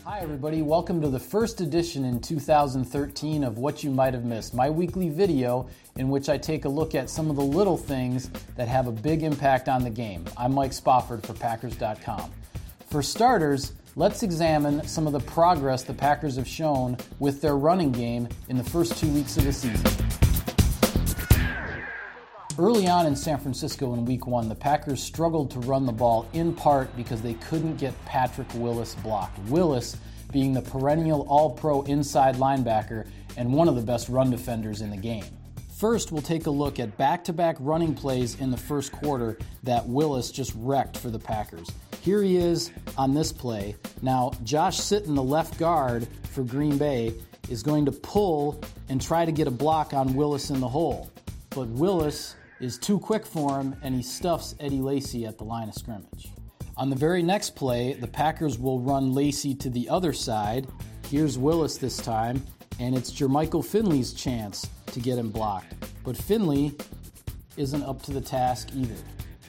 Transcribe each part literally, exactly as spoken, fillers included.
Hi everybody, welcome to the first edition in two thousand thirteen of What You Might Have Missed, my weekly video in which I take a look at some of the little things that have a big impact on the game. I'm Mike Spofford for Packers dot com. For starters, let's examine some of the progress the Packers have shown with their running game in the first two weeks of the season. Early on in San Francisco in week one, the Packers struggled to run the ball in part because they couldn't get Patrick Willis blocked. Willis being the perennial all-pro inside linebacker and one of the best run defenders in the game. First, we'll take a look at back-to-back running plays in the first quarter that Willis just wrecked for the Packers. Here he is on this play. Now, Josh Sitton, the left guard for Green Bay, is going to pull and try to get a block on Willis in the hole. But Willis is too quick for him, and he stuffs Eddie Lacy at the line of scrimmage. On the very next play, the Packers will run Lacy to the other side. Here's Willis this time, and it's Jermichael Finley's chance to get him blocked. But Finley isn't up to the task either.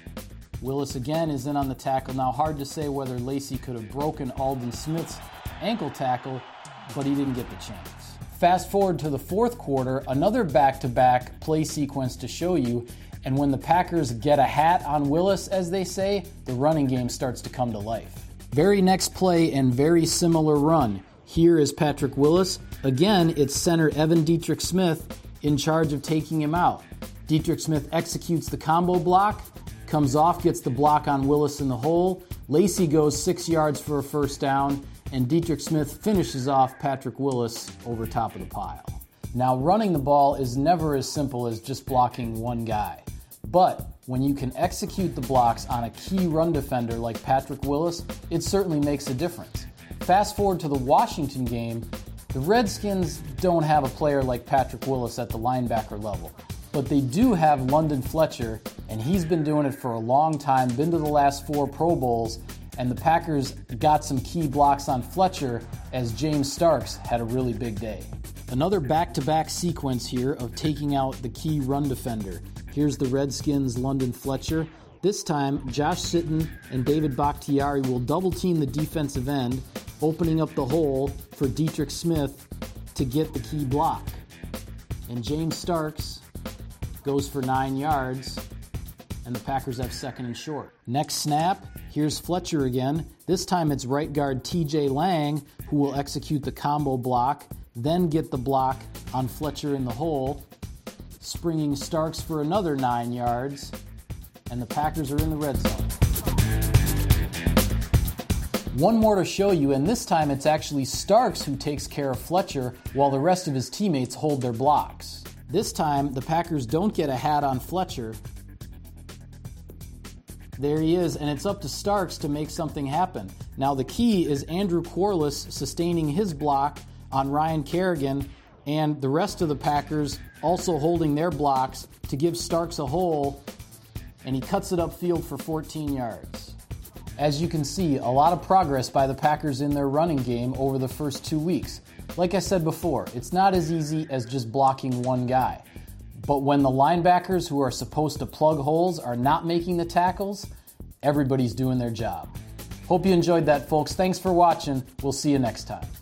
Willis again is in on the tackle. Now, hard to say whether Lacy could have broken Aldon Smith's ankle tackle, but he didn't get the chance. Fast forward to the fourth quarter, another back-to-back play sequence to show you, and when the Packers get a hat on Willis, as they say, the running game starts to come to life. Very next play and very similar run. Here is Patrick Willis. Again, it's center Evan Dietrich Smith in charge of taking him out. Dietrich Smith executes the combo block, comes off, gets the block on Willis in the hole. Lacy goes six yards for a first down, and Dietrich Smith finishes off Patrick Willis over top of the pile. Now, running the ball is never as simple as just blocking one guy. But when you can execute the blocks on a key run defender like Patrick Willis, it certainly makes a difference. Fast forward to the Washington game, the Redskins don't have a player like Patrick Willis at the linebacker level. But they do have London Fletcher, and he's been doing it for a long time, been to the last four Pro Bowls, and the Packers got some key blocks on Fletcher as James Starks had a really big day. Another back-to-back sequence here of taking out the key run defender. Here's the Redskins' London Fletcher. This time, Josh Sitton and David Bakhtiari will double-team the defensive end, opening up the hole for Dietrich Smith to get the key block. And James Starks goes for nine yards, and the Packers have second and short. Next snap, here's Fletcher again. This time it's right guard T J Lang who will execute the combo block, then get the block on Fletcher in the hole, springing Starks for another nine yards, and the Packers are in the red zone. One more to show you, and this time it's actually Starks who takes care of Fletcher while the rest of his teammates hold their blocks. This time, the Packers don't get a hat on Fletcher. There he is, and it's up to Starks to make something happen. Now, the key is Andrew Quarless sustaining his block on Ryan Kerrigan, and the rest of the Packers also holding their blocks to give Starks a hole, and he cuts it upfield for fourteen yards. As you can see, a lot of progress by the Packers in their running game over the first two weeks. Like I said before, it's not as easy as just blocking one guy. But when the linebackers who are supposed to plug holes are not making the tackles, everybody's doing their job. Hope you enjoyed that, folks. Thanks for watching. We'll see you next time.